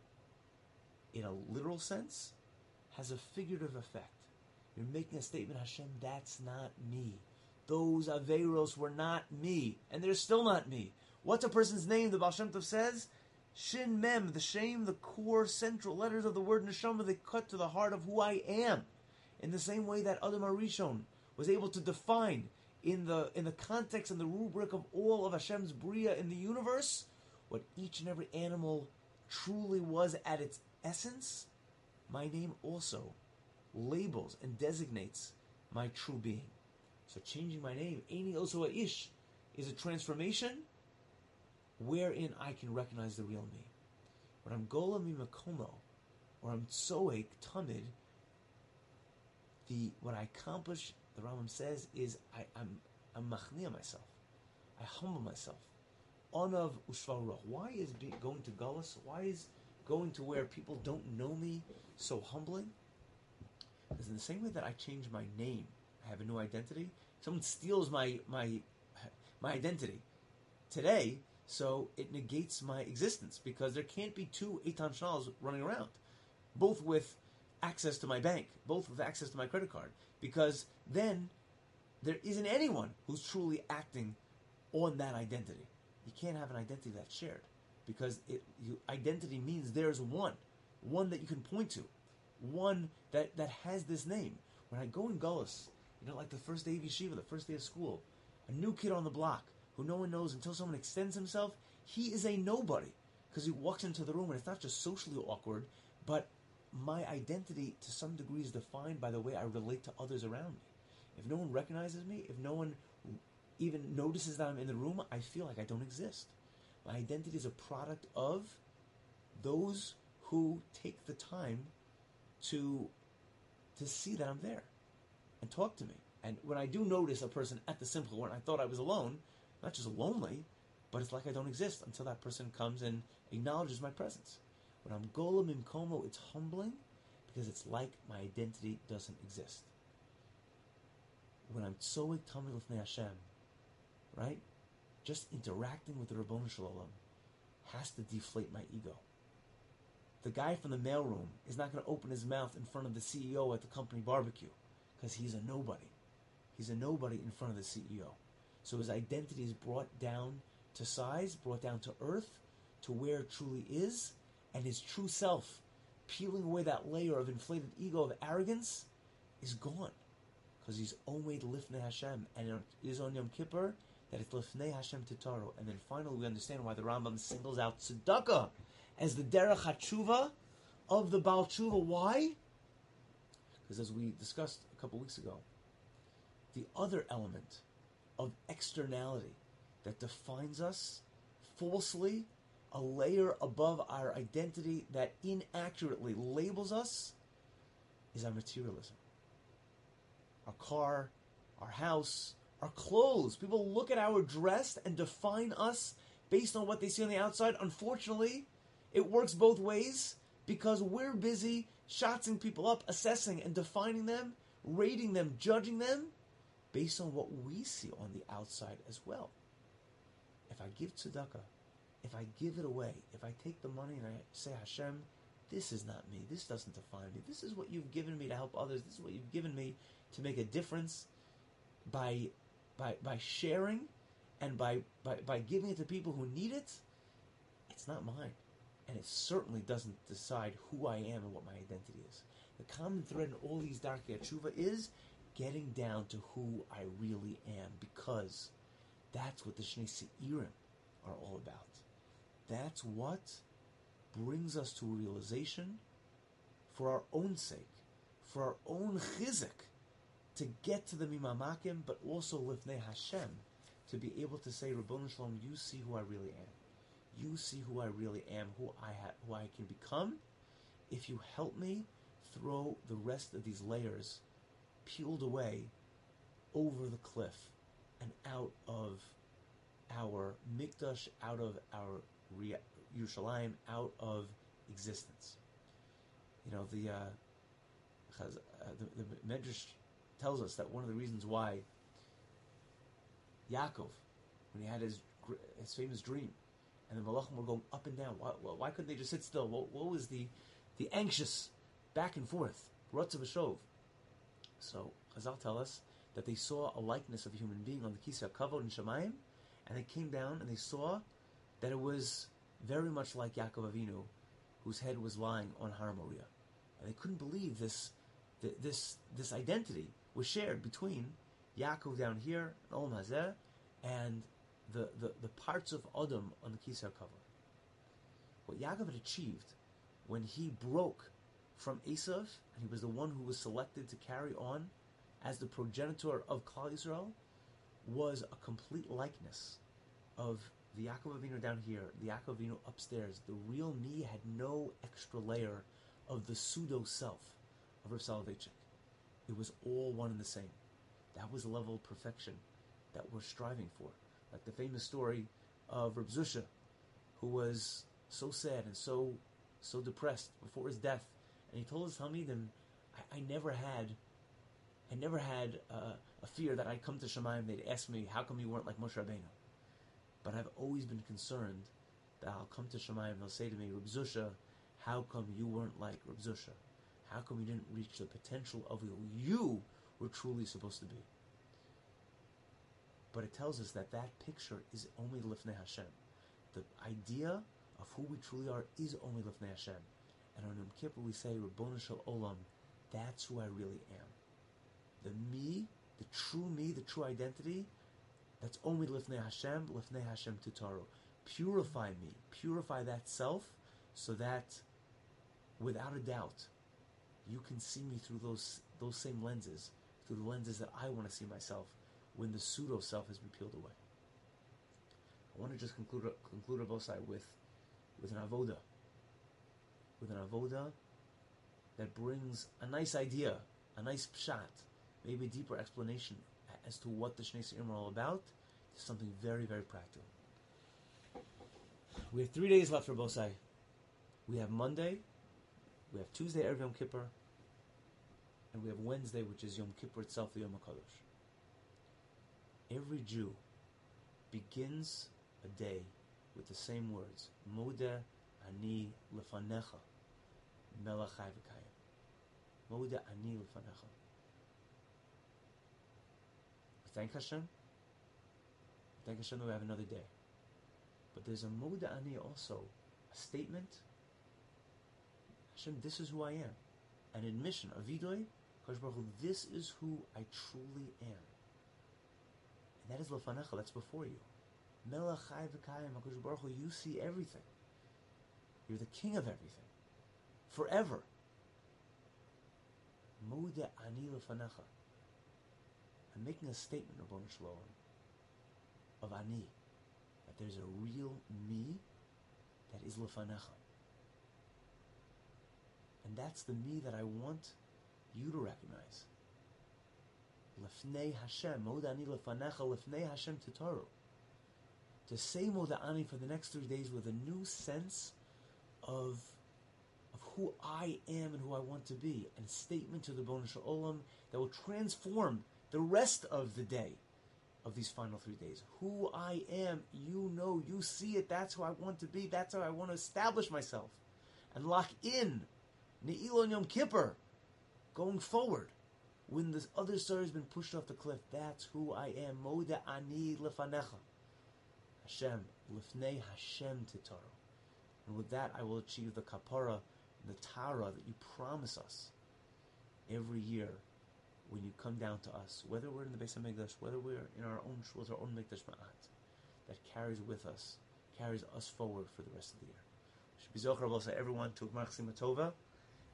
in a literal sense has a figurative effect. You're making a statement, Hashem, that's not me. Those Averos were not me, and they're still not me. What's a person's name? The Baal Shem Tov says, Shin Mem, the shame, the core central letters of the word Neshama, they cut to the heart of who I am. In the same way that Adam HaRishon was able to define in the in the context and the rubric of all of Hashem's Bria in the universe, what each and every animal truly was at its essence, my name also labels and designates my true being. So changing my name, Eini Oso Ish, is a transformation wherein I can recognize the real me. When I'm Gola Mimakomo, or I'm Tzoek Tamid, the what I accomplish, the Rambam says, is I, I'm I'm machnia myself. I humble myself. Onav Ushval Ruach. Why is be, going to Gullus? Why is going to where people don't know me so humbling? Because in the same way that I change my name, I have a new identity. Someone steals my my my identity today, so it negates my existence because there can't be two Eitan Shnals running around, both with access to my bank, both with access to my credit card, because then there isn't anyone who's truly acting on that identity. You can't have an identity that's shared, because it, you, identity means there's one, one that you can point to, one that, that has this name. When I go in Gullus, you know, like the first day of yeshiva, the first day of school, a new kid on the block who no one knows until someone extends himself, he is a nobody, because he walks into the room and it's not just socially awkward, but my identity to some degree is defined by the way I relate to others around me. If no one recognizes me, if no one even notices that I'm in the room, I feel like I don't exist. My identity is a product of those who take the time to to see that I'm there and talk to me. And when I do notice a person at the simcha, when I thought I was alone, not just lonely, but it's like I don't exist until that person comes and acknowledges my presence. When I'm Gola Mimkomo, it's humbling because it's like my identity doesn't exist. When I'm Tzoek Tamid Lifnei Hashem, right? Just interacting with the Rabbanu Shalom has to deflate my ego. The guy from the mailroom is not going to open his mouth in front of the C E O at the company barbecue because he's a nobody. He's a nobody in front of the C E O. So his identity is brought down to size, brought down to earth, to where it truly is, and his true self, peeling away that layer of inflated ego of arrogance, is gone. Because he's Omed Lifnei Hashem, and it is on Yom Kippur that it's Lifnei Hashem Titaru. And then finally we understand why the Rambam singles out tzedakah as the derech hatshuva of the Baal Tshuva. Why? Because as we discussed a couple weeks ago, the other element of externality that defines us falsely, a layer above our identity that inaccurately labels us, is our materialism. Our car, our house, our clothes. People look at our dress and define us based on what they see on the outside. Unfortunately, it works both ways because we're busy shotzing people up, assessing and defining them, rating them, judging them based on what we see on the outside as well. If I give tzedakah if I give it away, if I take the money and I say, Hashem, this is not me, this doesn't define me, this is what you've given me to help others, this is what you've given me to make a difference by by by sharing and by, by, by giving it to people who need it, it's not mine. And it certainly doesn't decide who I am and what my identity is. The common thread in all these Darkei Tshuva is getting down to who I really am, because that's what the Shnei Seirim are all about. That's what brings us to a realization for our own sake, for our own chizuk, to get to the Mimamakim, but also Lifnei Hashem, to be able to say, Ribono Shalom, you see who I really am. You see who I really am, who I ha- who I can become, if you help me throw the rest of these layers peeled away over the cliff and out of our Mikdash, out of our Ria- Yerushalayim, out of existence. You know, the, uh, uh, the, the Medrash tells us that one of the reasons why Yaakov, when he had his his famous dream, and the Malachim were going up and down, why, why couldn't they just sit still? What, what was the the anxious back and forth? Rotz v'shov. So Chazal tell us that they saw a likeness of a human being on the Kisei HaKavod in Shemayim, and they came down and they saw that it was very much like Yaakov Avinu, whose head was lying on Har Moriah, and they couldn't believe this this this identity was shared between Yaakov down here, Olam Hazeh, and the, the, the parts of Adam on the Kisei HaKavod. What Yaakov had achieved when he broke from Esav, and he was the one who was selected to carry on as the progenitor of Klal Yisrael, was a complete likeness of the Yaakov Avinu down here, the Yaakov Avinu upstairs. The real me had no extra layer of the pseudo-self of Rav Soloveitchik. It was all one and the same. That was the level of perfection that we're striving for. Like the famous story of Reb Zusha, who was so sad and so so depressed before his death, and he told his Talmidim, I, I never had, I never had uh, a fear that I'd come to Shemayim, they'd ask me, how come you weren't like Moshe Rabbeinu? But I've always been concerned that I'll come to Shemayim, they'll say to me, Reb Zusha, how come you weren't like Reb Zusha? How come you didn't reach the potential of who you were truly supposed to be? But it tells us that that picture is only Lifnei Hashem. The idea of who we truly are is only Lifnei Hashem. And on Yom Kippur we say, Ribono Shel Olam, that's who I really am. The me, the true me, the true identity, that's only Lifnei Hashem, Lifnei Hashem Tutaru. Purify me, purify that self, so that, without a doubt, you can see me through those those same lenses, through the lenses that I want to see myself, when the pseudo-self has been peeled away. I want to just conclude conclude Rabosai with with an avoda, with an avoda that brings a nice idea, a nice pshat, maybe a deeper explanation as to what the Shnei Seirim are all about, to something very, very practical. We have three days left for Rabosai. We have Monday, we have Tuesday, Erev Yom Kippur, and we have Wednesday, which is Yom Kippur itself, the Yom HaKadosh. Every Jew begins a day with the same words, Modeh ani lefanecha, melech chai v'kayim. Modeh ani lefanecha. We thank Hashem. We thank Hashem that we have another day. But there's a Modeh ani also, a statement, Hashem, this is who I am. An admission, a vidoy, Kadosh Baruch Hu, this is who I truly am. And that is lefanecha, that's before you. Melech chai v'kayim, HaKadosh Baruch Hu, you see everything. You're the king of everything. Forever. Modeh ani lefanecha. I'm making a statement, Ribono Shel Olam, of ani, that there's a real me that is lefanecha. And that's the me that I want you to recognize. Lefnei Hashem, Modeh ani lefanecha, Lefnei Hashem titaru. To say Modeh ani for the next three days with a new sense of of who I am and who I want to be, and a statement to the Ribono Shel Olam that will transform the rest of the day of these final three days. Who I am, you know, you see it. That's who I want to be. That's how I want to establish myself and lock in. Ne'ilah Yom Kippur, going forward, when this other star has been pushed off the cliff. That's who I am. Moda ani lefanecha. Hashem, lifnei Hashem titaru. And with that, I will achieve the kapara, the tara that you promise us every year when you come down to us, whether we're in the Beis HaMikdash, whether we're in our own shuls, our own Mikdash Ma'at, that carries with us, carries us forward for the rest of the year. Should be Zochar Rabbi everyone to Gmar Chesima Tova.